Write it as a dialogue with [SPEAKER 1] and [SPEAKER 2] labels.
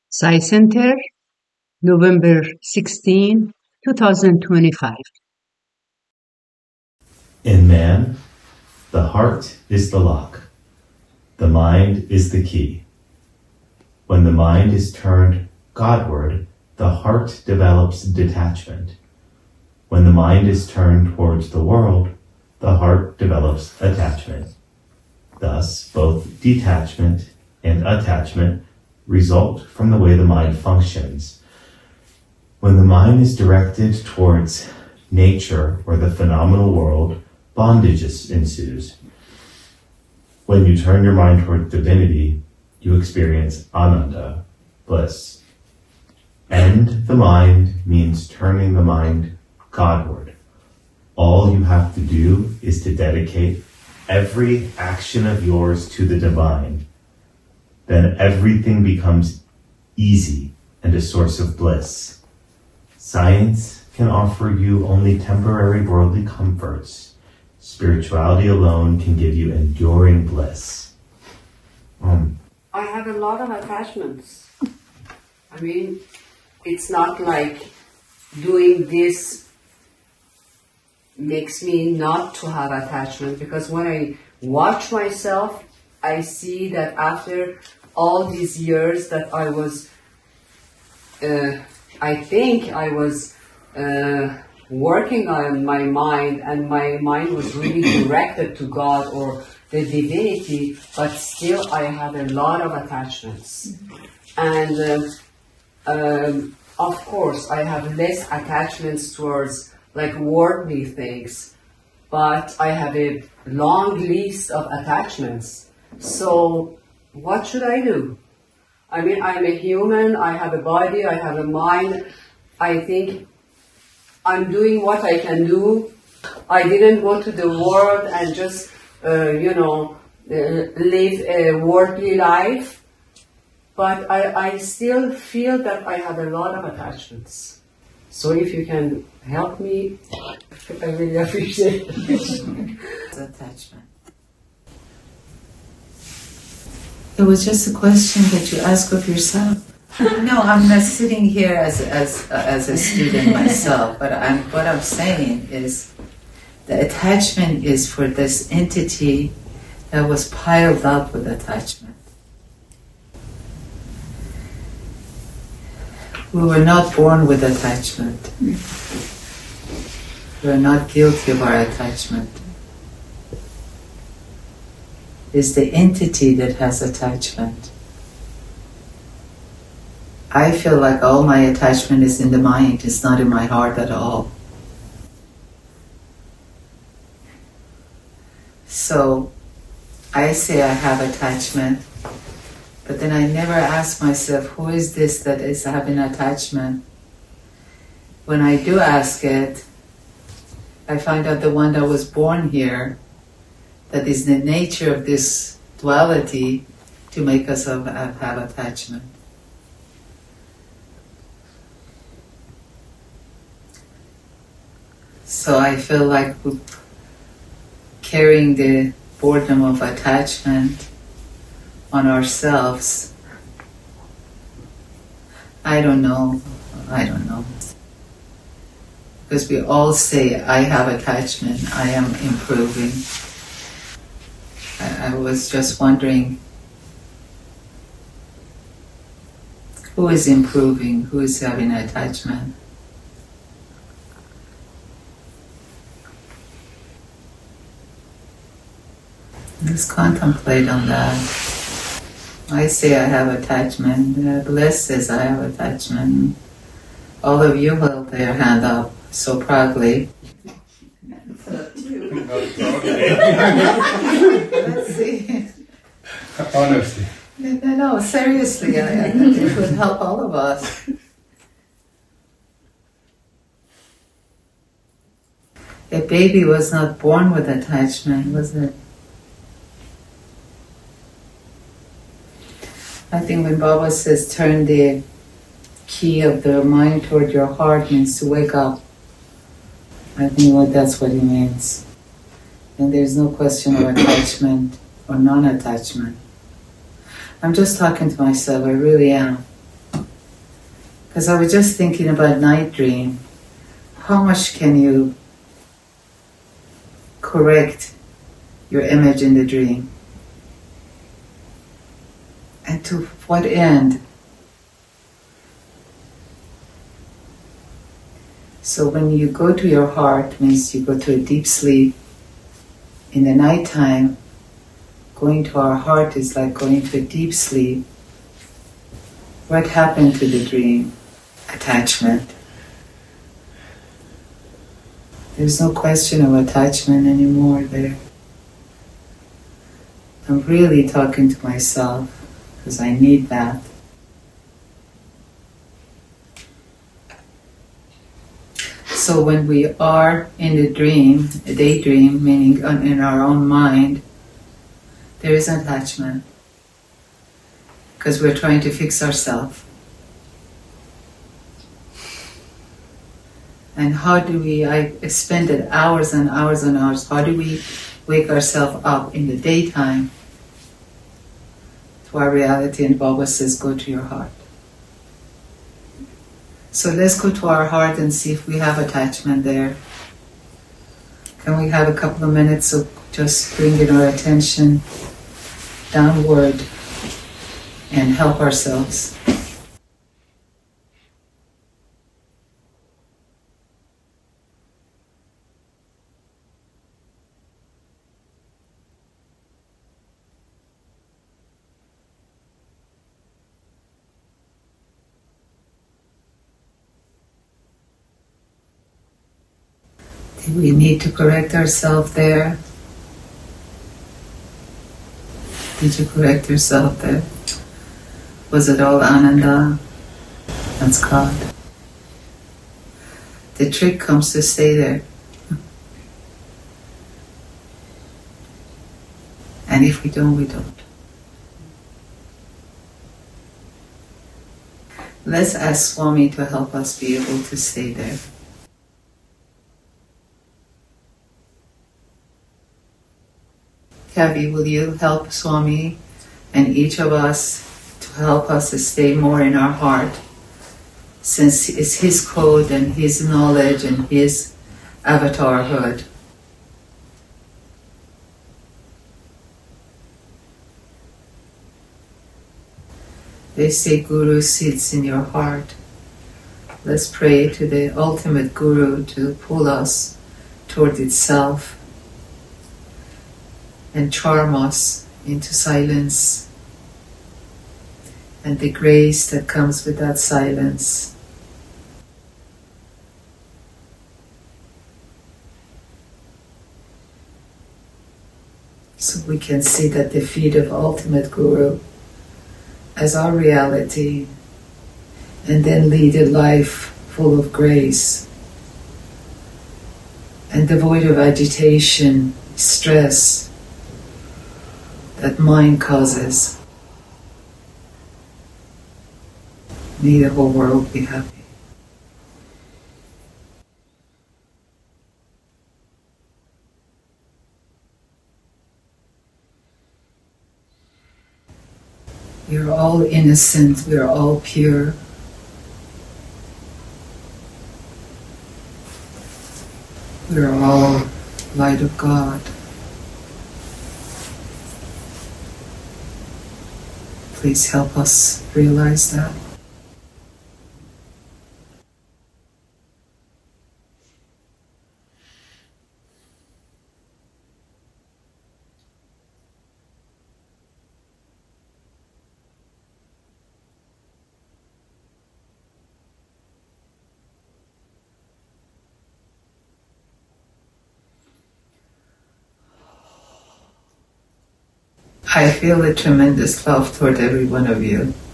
[SPEAKER 1] Sai Center, November 16, 2025.
[SPEAKER 2] In man, the heart is the lock. The mind is the key. When the mind is turned Godward, the heart develops detachment. When the mind is turned towards the world, the heart develops attachment. Thus, both detachment and attachment result from the way the mind functions. When the mind is directed towards nature or the phenomenal world, bondage ensues. When you turn your mind toward divinity, you experience ananda, bliss. End the mind means turning the mind Godward. All you have to do is to dedicate every action of yours to the divine. Then everything becomes easy and a source of bliss. Science can offer you only temporary worldly comforts. Spirituality alone can give you enduring bliss.
[SPEAKER 3] I have a lot of attachments. I mean, it's not like doing this makes me not to have attachment, because when I watch myself, I see that after all these years that I was, I think I was working on my mind, and my mind was really directed to God or the divinity, but still I had a lot of attachments. And of course I have less attachments towards like worldly things, but I have a long list of attachments. So what should I do? I mean, I'm a human, I have a body, I have a mind. I think I'm doing what I can do. I didn't go to the world and just, live a worldly life. But I still feel that I have a lot of attachments. So if you can help me, I really appreciate it.
[SPEAKER 4] Attachment. It was just a question that you ask of yourself. No, I'm not sitting here as a student myself, but what I'm saying is the attachment is for this entity that was piled up with attachment. We were not born with attachment. We are not guilty of our attachment. It's the entity that has attachment. I feel like all my attachment is in the mind, it's not in my heart at all. So I say I have attachment, but then I never ask myself, who is this that is having attachment? When I do ask it, I find out the one that was born here, that is the nature of this duality to make us have attachment. So I feel like we're carrying the burden of attachment on ourselves. I don't know. Because we all say, I have attachment, I am improving. I was just wondering, who is improving? Who is having attachment? Let's contemplate on that. I say I have attachment. Bliss says I have attachment. All of you held their hand up so proudly. Let's see.
[SPEAKER 5] Honestly.
[SPEAKER 4] No, seriously, I think it would help all of us. A baby was not born with attachment, was it? I think when Baba says turn the key of the mind toward your heart means to wake up. I think that's what he means. And there's no question of attachment or non-attachment. I'm just talking to myself, I really am. Because I was just thinking about night dream. How much can you correct your image in the dream? And to what end? So when you go to your heart, means you go to a deep sleep. In the nighttime, going to our heart is like going to a deep sleep. What happened to the dream? Attachment. There's no question of attachment anymore there. I'm really talking to myself because I need that. So when we are in the dream, a daydream, meaning in our own mind, there is attachment because we're trying to fix ourselves. And how do we, I expended hours and hours and hours, how do we wake ourselves up in the daytime to our reality? And Baba says, go to your heart. So let's go to our heart and see if we have attachment there. Can we have a couple of minutes of just bringing our attention downward and help ourselves? Do we need to correct ourselves there? Did you correct yourself there? Was it all Ananda? That's God. The trick comes to stay there. And if we don't, we don't. Let's ask Swami to help us be able to stay there. Kavi, will you help Swami and each of us to help us to stay more in our heart, since it's his code and his knowledge and his avatarhood. They say Guru sits in your heart. Let's pray to the ultimate Guru to pull us toward itself and charm us into silence and the grace that comes with that silence. So we can see that the feet of ultimate Guru as our reality, and then lead a life full of grace and devoid of agitation, stress that mind causes. May the whole world be happy. We are all innocent, we are all pure. We are all light of God. Please help us realize that. I feel a tremendous love toward every one of you.